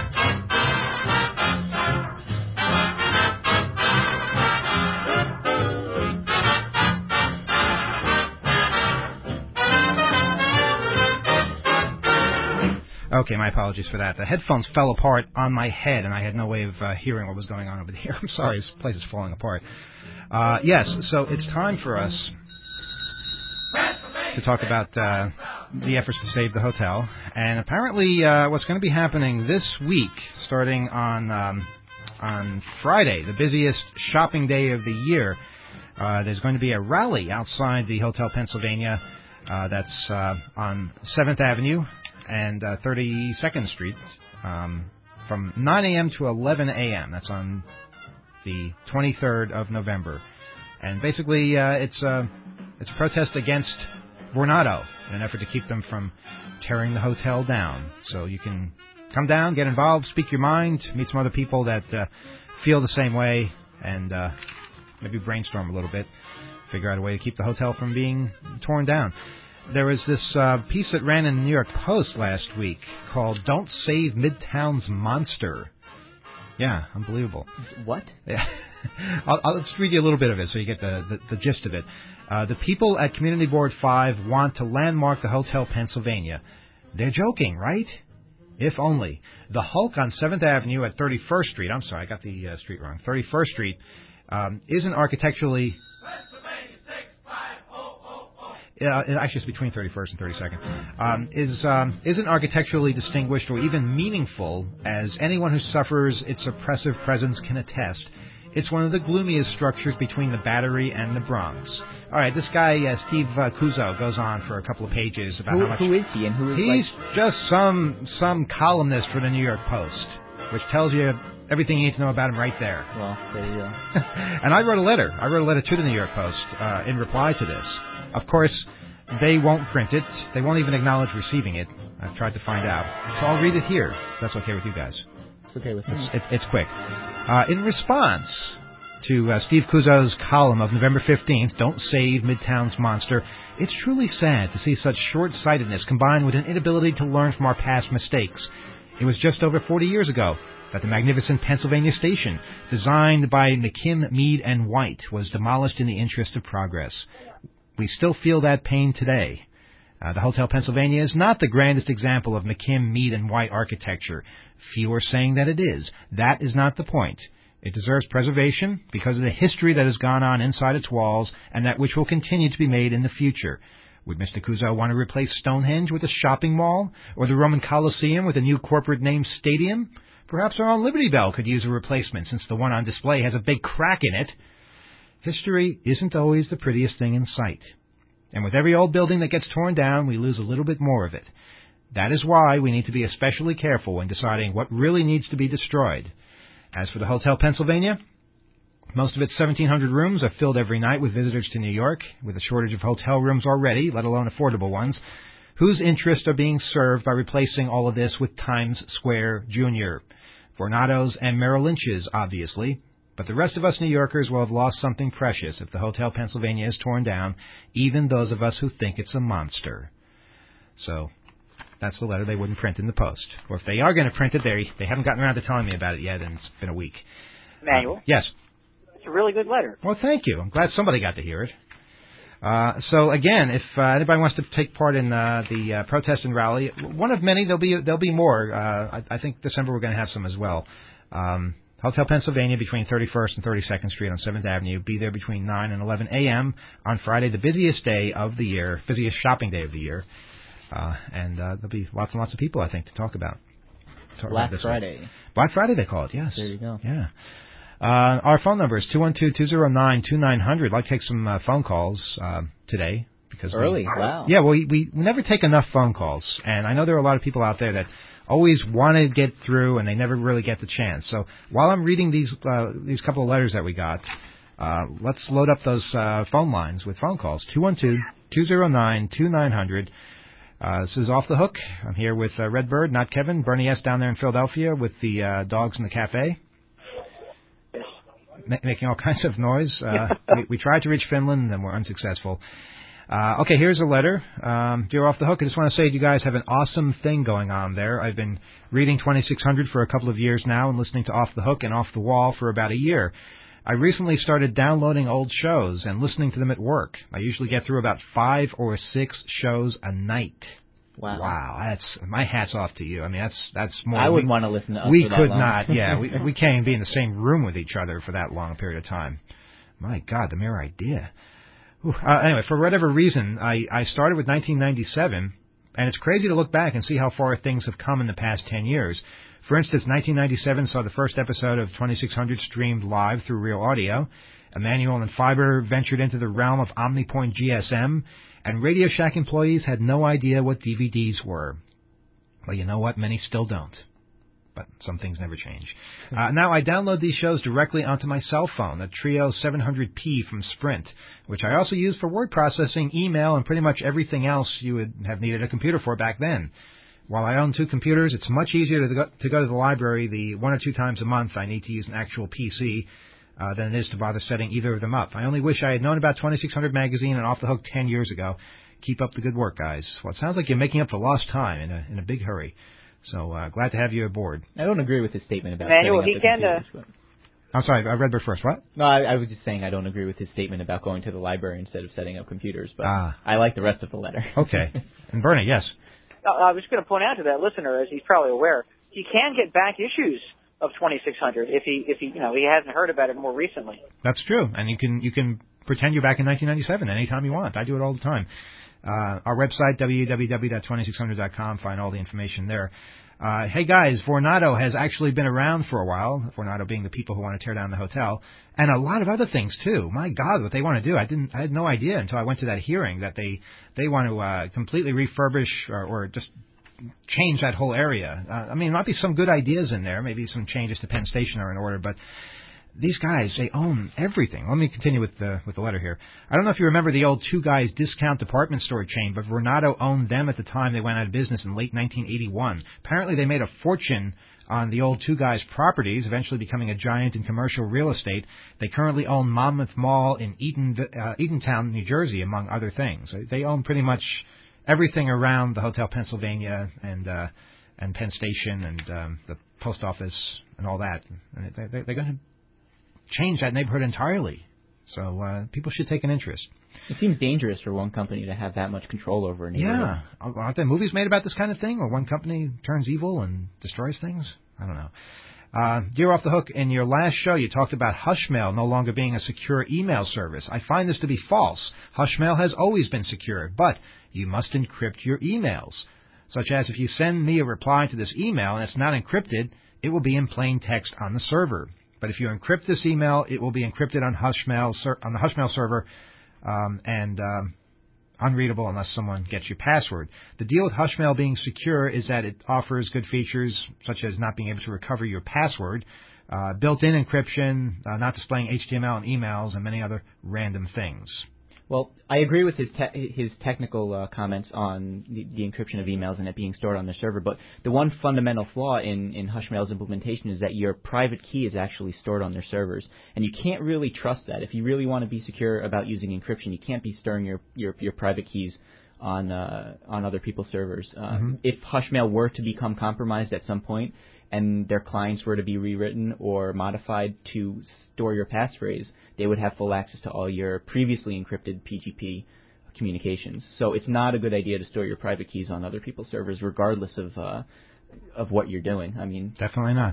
Okay, my apologies for that. The headphones fell apart on my head, and I had no way of hearing what was going on over here. I'm sorry, this place is falling apart. Yes, so it's time for us to talk about the efforts to save the hotel. And apparently what's going to be happening this week, starting on Friday, the busiest shopping day of the year, there's going to be a rally outside the Hotel Pennsylvania that's on 7th Avenue and 32nd Street from 9 a.m. to 11 a.m. That's on the 23rd of November. And basically it's a protest against Vornado in an effort to keep them from tearing the hotel down. So you can come down, get involved, speak your mind, meet some other people that feel the same way, and maybe brainstorm a little bit, figure out a way to keep the hotel from being torn down. There was this piece that ran in the New York Post last week called "Don't Save Midtown's Monster." Yeah, unbelievable. What? Yeah. I'll just read you a little bit of it so you get the gist of it. The people at Community Board 5 want to landmark the Hotel Pennsylvania. They're joking, right? If only. The Hulk on 7th Avenue at 31st Street, I'm sorry, I got the street wrong, 31st Street, isn't architecturally... actually, it's between 31st and 32nd. Isn't architecturally distinguished or even meaningful, as anyone who suffers its oppressive presence can attest. It's one of the gloomiest structures between the Battery and the Bronx. All right, this guy, Steve Kuzo, goes on for a couple of pages about how much... Who is he and who is He's just some columnist for the New York Post, which tells you everything you need to know about him right there. Well, there you go. And I wrote a letter. I wrote a letter to the New York Post in reply to this. Of course, they won't print it. They won't even acknowledge receiving it. I've tried to find out. So I'll read it here, if that's okay with you guys. It's okay with me. It's quick. In response to Steve Kuzo's column of November 15th, Don't Save Midtown's Monster, it's truly sad to see such short-sightedness combined with an inability to learn from our past mistakes. It was just over 40 years ago that the magnificent Pennsylvania Station, designed by McKim, Mead, and White, was demolished in the interest of progress. We still feel that pain today. The Hotel Pennsylvania is not the grandest example of McKim, Mead, and White architecture. Few are saying that it is. That is not the point. It deserves preservation because of the history that has gone on inside its walls and that which will continue to be made in the future. Would Mr. Kuzo want to replace Stonehenge with a shopping mall? Or the Roman Colosseum with a new corporate-named stadium? Perhaps our own Liberty Bell could use a replacement since the one on display has a big crack in it. History isn't always the prettiest thing in sight. And with every old building that gets torn down, we lose a little bit more of it. That is why we need to be especially careful when deciding what really needs to be destroyed. As for the Hotel Pennsylvania, most of its 1,700 rooms are filled every night with visitors to New York, with a shortage of hotel rooms already, let alone affordable ones, whose interests are being served by replacing all of this with Times Square Jr. Vornado's and Merrill Lynch's, obviously. But the rest of us New Yorkers will have lost something precious if the Hotel Pennsylvania is torn down, even those of us who think it's a monster. So that's the letter they wouldn't print in the Post. Or if they are going to print it, they haven't gotten around to telling me about it yet, and it's been a week. Manuel? Yes. It's a really good letter. Well, thank you. I'm glad somebody got to hear it. So again, if anybody wants to take part in the protest and rally, one of many, there'll be more. I think December we're going to have some as well. Hotel Pennsylvania between 31st and 32nd Street on 7th Avenue. Be there between 9 and 11 a.m. on Friday, the busiest day of the year, busiest shopping day of the year. And there'll be lots and lots of people, I think, to talk about. Black Friday. Black Friday, they call it, yes. There you go. Yeah. Our phone number is 212-209-2900. I'd like to take some phone calls today. Because early, wow. Yeah, well, we never take enough phone calls. And I know there are a lot of people out there that always want to get through, and they never really get the chance. So while I'm reading these couple of letters that we got, let's load up those phone lines with phone calls. 212-209-2900. This is Off the Hook. I'm here with Redbird, not Kevin. Bernie S. down there in Philadelphia with the dogs in the cafe. Making all kinds of noise. We tried to reach Finland, and we're unsuccessful. Okay, here's a letter. Dear Off the Hook, I just want to say you guys have an awesome thing going on there. I've been reading 2600 for a couple of years now and listening to Off the Hook and Off the Wall for about a year. I recently started downloading old shows and listening to them at work. I usually get through about 5 or 6 shows a night. Wow. That's my hat's off to you. I mean, that's more. I wouldn't want to listen to us we for that could long. not. Yeah, we can't even be in the same room with each other for that long a period of time. My God, the mere idea. Anyway, for whatever reason, I started with 1997, And it's crazy to look back and see how far things have come in the past 10 years. For instance, 1997 saw the first episode of 2600 streamed live through Real Audio. Emmanuel and Fiber ventured into the realm of OmniPoint GSM, and Radio Shack employees had no idea what DVDs were. Well, you know what? Many still don't. But some things never change. Now I download these shows directly onto my cell phone, the Trio 700P from Sprint, which I also use for word processing, email, and pretty much everything else you would have needed a computer for back then. While I own 2 computers, it's much easier to go to the library the 1 or 2 times a month I need to use an actual PC than it is to bother setting either of them up. I only wish I had known about 2600 Magazine and Off the Hook 10 years ago. Keep up the good work, guys. Well, it sounds like you're making up for lost time in a big hurry. So glad to have you aboard. I don't agree with his statement about Manuel, setting up the computers, but... I'm sorry, I read first. What? No, I was just saying I don't agree with his statement about going to the library instead of setting up computers, but I like the rest of the letter. Okay. And Bernie, yes. I was going to point out to that listener, as he's probably aware, he can get back issues of 2600 if he he hasn't heard about it more recently. That's true, and you can pretend you're back in 1997 anytime you want. I do it all the time. Our website, www.2600.com, find all the information there. Hey guys, Vornado has actually been around for a while, Vornado being the people who want to tear down the hotel, and a lot of other things too. My God, what they want to do. I had no idea until I went to that hearing that they want to completely refurbish or just change that whole area. I mean, there might be some good ideas in there, maybe some changes to Penn Station are in order, but these guys, they own everything. Let me continue with the letter here. I don't know if you remember the old Two Guys discount department store chain, but Vornado owned them at the time they went out of business in late 1981. Apparently they made a fortune on the old Two Guys properties, eventually becoming a giant in commercial real estate. They currently own Monmouth Mall in Eatontown, New Jersey, among other things. They own pretty much everything around the Hotel Pennsylvania and Penn Station and the post office and all that. And they're going to change that neighborhood entirely. So people should take an interest. It seems dangerous for one company to have that much control over a neighborhood. Yeah. Aren't there movies made about this kind of thing, where one company turns evil and destroys things? I don't know. Dear Off the Hook, in your last show you talked about Hushmail no longer being a secure email service. I find this to be false. Hushmail has always been secure, but you must encrypt your emails. Such as if you send me a reply to this email and it's not encrypted, it will be in plain text on the server. But if you encrypt this email, it will be encrypted on on the Hushmail server and unreadable unless someone gets your password. The deal with Hushmail being secure is that it offers good features such as not being able to recover your password, built-in encryption, not displaying HTML in emails, and many other random things. Well, I agree with his technical comments on the encryption of emails and it being stored on the server, but the one fundamental flaw in Hushmail's implementation is that your private key is actually stored on their servers, and you can't really trust that. If you really want to be secure about using encryption, you can't be storing your private keys on other people's servers. If Hushmail were to become compromised at some point, and their clients were to be rewritten or modified to store your passphrase, they would have full access to all your previously encrypted PGP communications. So it's not a good idea to store your private keys on other people's servers, regardless of what you're doing. I mean, definitely not.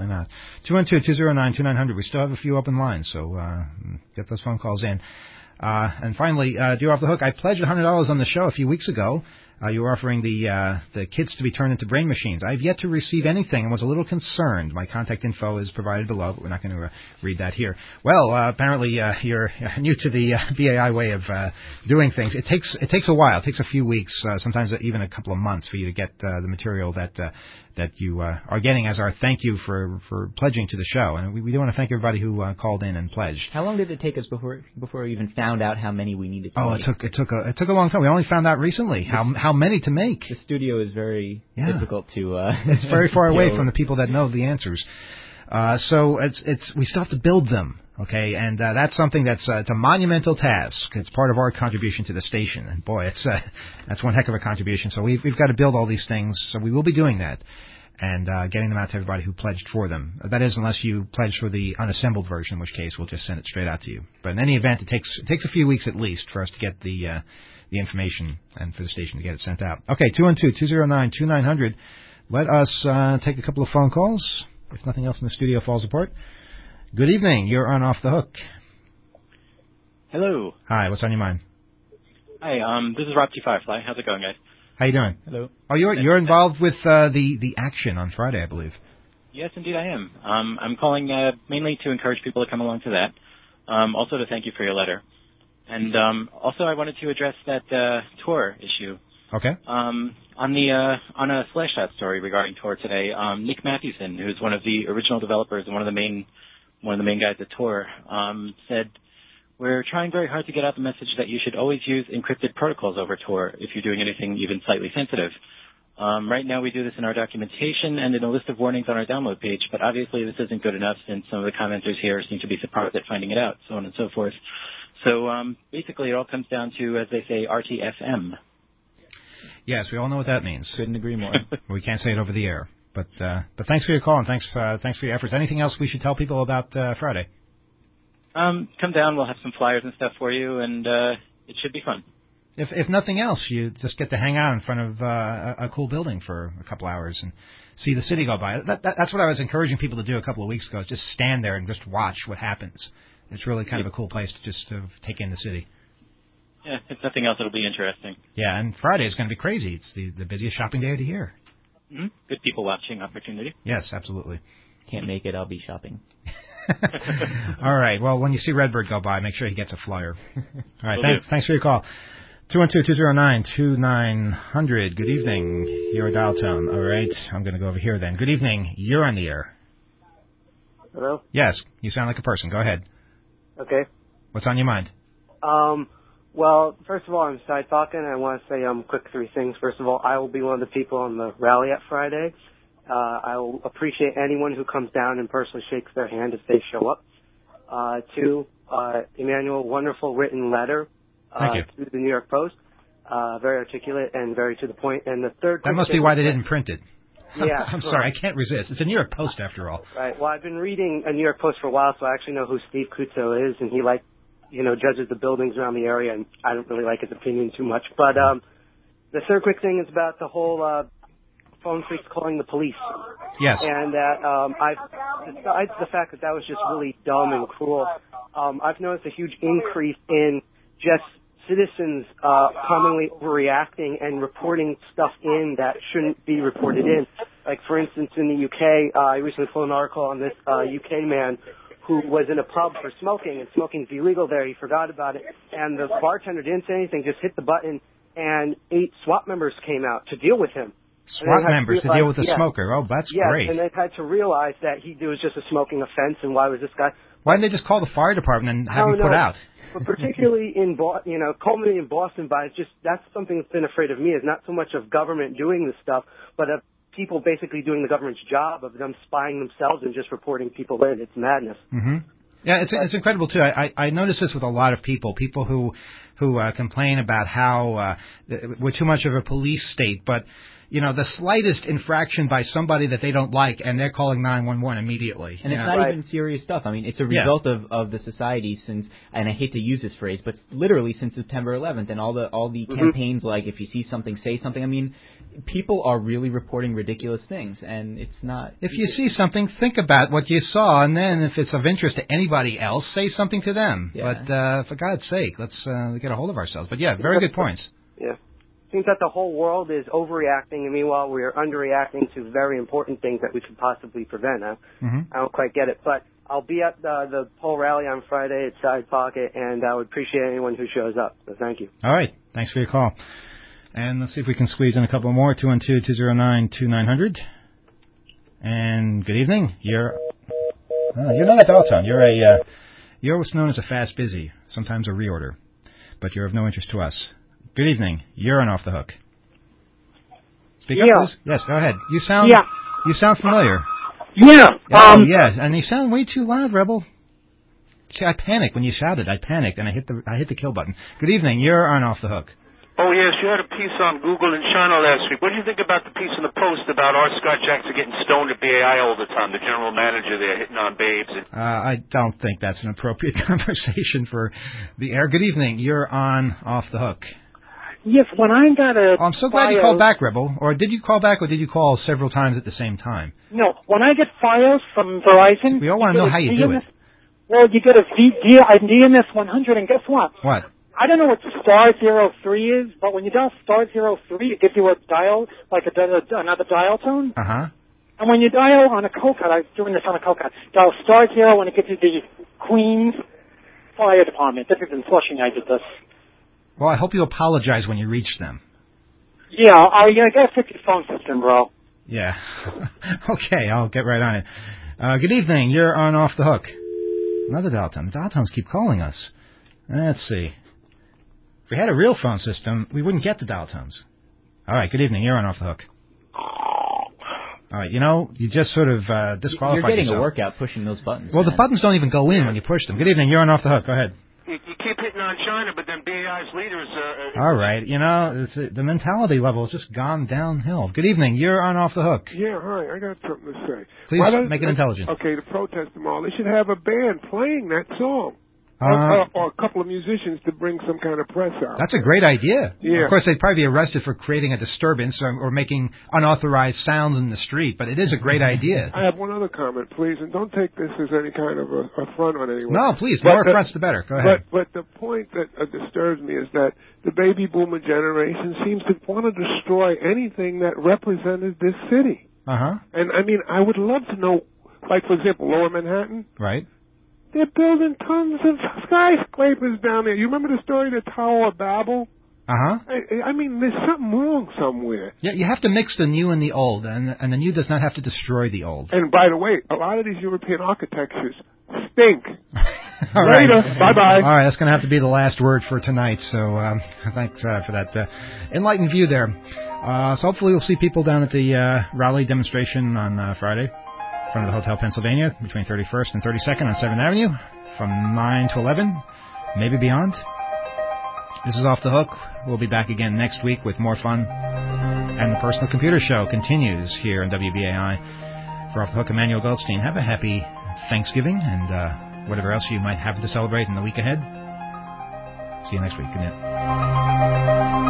212-209-2900. We still have a few open lines, so get those phone calls in. And finally, Dear Off the Hook, I pledged $100 on the show a few weeks ago. You were offering the kits to be turned into brain machines. I've yet to receive anything and was a little concerned. My contact info is provided below, but we're not going to read that here. Well, apparently you're new to the BAI way of doing things. It takes a while. It takes a few weeks, sometimes even a couple of months for you to get the material that you are getting as our thank you for pledging to the show. And we do want to thank everybody who called in and pledged. How long did it take us before we even found out how many we needed to make? It took a long time. We only found out recently how many to make. The studio is very difficult to. It's very far away from the people that know the answers. So we still have to build them. Okay, and that's something it's a monumental task. It's part of our contribution to the station, and boy, that's one heck of a contribution. So we've got to build all these things. So we will be doing that and getting them out to everybody who pledged for them. That is, unless you pledge for the unassembled version, in which case we'll just send it straight out to you. But in any event, it takes a few weeks at least for us to get the information and for the station to get it sent out. Okay, 212-209-2900. Let us take a couple of phone calls. If nothing else in the studio falls apart. Good evening. You're on Off the Hook. Hello. Hi. What's on your mind? Hi. This is Rob T. Firefly. How's it going, guys? How you doing? Hello. Oh, you're involved with the action on Friday, I believe. Yes, indeed I am. I'm calling mainly to encourage people to come along to that. Also to thank you for your letter. And also I wanted to address that Tor issue. Okay. On a Slashdot story regarding Tor today, Nick Mathewson, who's one of the original developers and one of the main guys at Tor, said, "We're trying very hard to get out the message that you should always use encrypted protocols over Tor if you're doing anything even slightly sensitive. Right now we do this in our documentation and in a list of warnings on our download page, but obviously this isn't good enough since some of the commenters here seem to be surprised at finding it out, so on and so forth. So basically it all comes down to, as they say, RTFM." Yes, we all know what that means. Couldn't agree more. We can't say it over the air. But thanks for your call and thanks for your efforts. Anything else we should tell people about Friday? Come down, we'll have some flyers and stuff for you, and it should be fun. If nothing else, you just get to hang out in front of a cool building for a couple hours and see the city go by. That's what I was encouraging people to do a couple of weeks ago, is just stand there and just watch what happens. It's really kind of a cool place to just take in the city. Yeah, if nothing else, it'll be interesting. Yeah, and Friday is going to be crazy. It's the busiest shopping day of the year. Mm-hmm. Good people watching opportunity. Yes, absolutely. Can't make it, I'll be shopping. All right, well, when you see Redbird go by, make sure he gets a flyer. All right, thanks for your call. 212-209-2900. Good evening. You're a dial tone. All right, I'm going to go over here then. Good evening. You're on the air. Hello? Yes, you sound like a person. Go ahead. Okay. What's on your mind? Well, first of all, I'm Side Talking, and I want to say quick three things. First of all, I will be one of the people on the rally at Friday. I will appreciate anyone who comes down and personally shakes their hand if they show up. Two, Emmanuel, wonderful written letter to the New York Post. Very articulate and very to the point. And the third... That must be why they didn't print it. Yeah. I'm sorry, I can't resist. It's a New York Post, after all. Right. Well, I've been reading a New York Post for a while, so I actually know who Steve Kutzo is, and he, judges the buildings around the area, and I don't really like his opinion too much. But the third quick thing is about the whole phone freaks calling the police. Yes. And that besides the fact that was just really dumb and cruel, I've noticed a huge increase in just citizens commonly overreacting and reporting stuff in that shouldn't be reported in. Like, for instance, in the UK, I recently pulled an article on this UK man who was in a pub for smoking, and smoking's illegal there. He forgot about it, and the bartender didn't say anything, just hit the button, and 8 SWAT members came out to deal with him. SWAT members to deal with the smoker. Oh, that's great. Yes, and they had to realize that it was just a smoking offense, and why was this guy... Why didn't they just call the fire department and have him put out? But particularly in culminating in Boston, that's something that's been afraid of me, is not so much of government doing this stuff, but of people basically doing the government's job of them spying themselves and just reporting people in. It's madness. Mm-hmm. Yeah, it's incredible too. I notice this with a lot of people who complain about how we're too much of a police state, but the slightest infraction by somebody that they don't like, and they're calling 911 immediately. And it's not even serious stuff. I mean, it's a result of the society since, and I hate to use this phrase, but literally since September 11th, and all the campaigns like, if you see something, say something. I mean, people are really reporting ridiculous things, and it's not... If you see something, think about what you saw, and then if it's of interest to anybody else, say something to them. Yeah. But for God's sake, let's get a hold of ourselves. But yeah, very good points. Yeah. It seems that the whole world is overreacting, and meanwhile we are underreacting to very important things that we could possibly prevent. I don't quite get it. But I'll be at the poll rally on Friday at Side Pocket, and I would appreciate anyone who shows up. So thank you. All right. Thanks for your call. And let's see if we can squeeze in a couple more. 212-209-2900. And good evening. You're not a dial tone. You're what's known as a fast busy, sometimes a reorder, but you're of no interest to us. Good evening. You're on Off the Hook. Speak up, please. Yes, go ahead. You sound familiar. Yeah. Yes, and you sound way too loud, Rebel. See, I panicked when you shouted. I panicked and I hit the kill button. Good evening. You're on Off the Hook. Oh, yes, you had a piece on Google and China last week. What do you think about the piece in the Post about R. Scott Jackson getting stoned at BAI all the time, the general manager there hitting on babes? I don't think that's an appropriate conversation for the air. Good evening. You're on Off the Hook. Yes, when I got I'm so glad you called back, Rebel. Or did you call back, or did you call several times at the same time? No, when I get files from Verizon... We all want to know how you do it. Well, you get a DNS 100, and guess what? What? I don't know what *03 is, but when you dial *03, it gives you a dial, like another dial tone. Uh-huh. And when you dial on a Coconut, I'm doing this on a Coconut, dial *0 and it gives you the Queens Fire Department. This is in Flushing, I did this. Well, I hope you apologize when you reach them. Yeah, I gotta fix your phone system, bro. Yeah. Okay, I'll get right on it. Good evening. You're on Off the Hook. Another dial tone. The dial tones keep calling us. Let's see. If we had a real phone system, we wouldn't get the dial tones. All right, good evening. You're on Off the Hook. All right, you just sort of disqualified You're getting yourself. a workout pushing those buttons. Well, man. the buttons don't even go in when you push them. Good evening. You're on Off the Hook. Go ahead. You keep hitting on China, but then BAI's leaders... All right, the mentality level has just gone downhill. Good evening. You're on Off the Hook. Yeah, hi. I got something to say. Please make it intelligent. Okay, to protest them all, they should have a band playing that song. Or a couple of musicians to bring some kind of press out. That's a great idea. Yeah. Of course, they'd probably be arrested for creating a disturbance or making unauthorized sounds in the street, but it is a great idea. I have one other comment, please, and don't take this as any kind of affront on anyone. No, please, more affronts the better. Go ahead. But the point that disturbs me is that the baby boomer generation seems to want to destroy anything that represented this city. Uh-huh. And, I mean, I would love to know, like, for example, Lower Manhattan. Right. They're building tons of skyscrapers down there. You remember the story, the Tower of Babel? Uh-huh. I mean, there's something wrong somewhere. Yeah, you have to mix the new and the old, and the new does not have to destroy the old. And by the way, a lot of these European architectures stink. All right. Later. Bye-bye. All right, that's going to have to be the last word for tonight, so thanks for that enlightened view there. So hopefully we'll see people down at the rally demonstration on Friday. In front of the Hotel Pennsylvania, between 31st and 32nd on 7th Avenue, from 9 to 11, maybe beyond. This is Off the Hook. We'll be back again next week with more fun. And the Personal Computer Show continues here on WBAI. For Off the Hook, Emmanuel Goldstein. Have a happy Thanksgiving and whatever else you might have to celebrate in the week ahead. See you next week. Good night.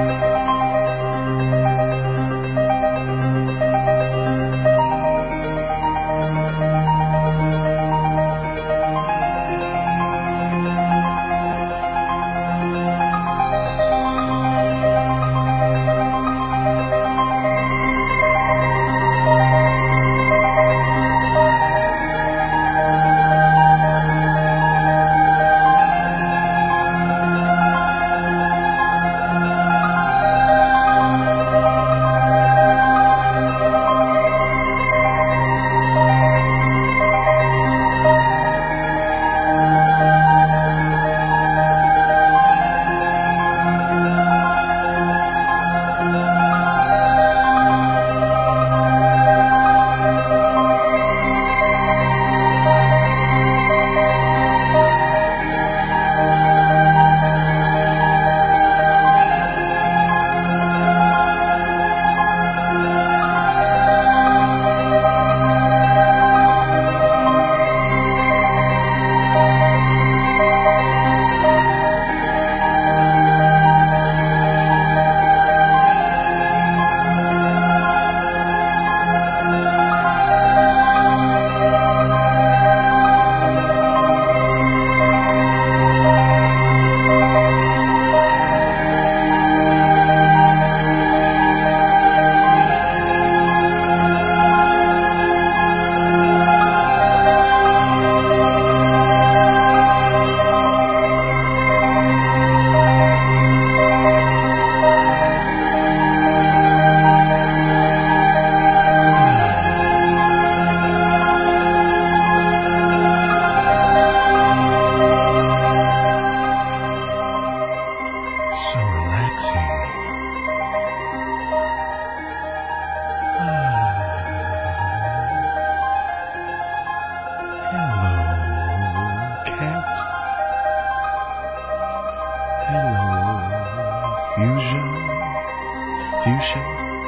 Fuchsia,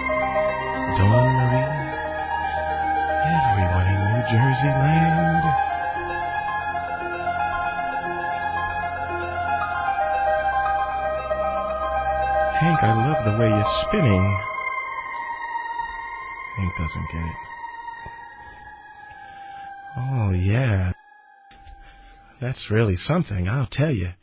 Dawn Marie, everyone in New Jersey land. Hank, I love the way you're spinning. Hank doesn't get it. Oh, yeah. That's really something, I'll tell you.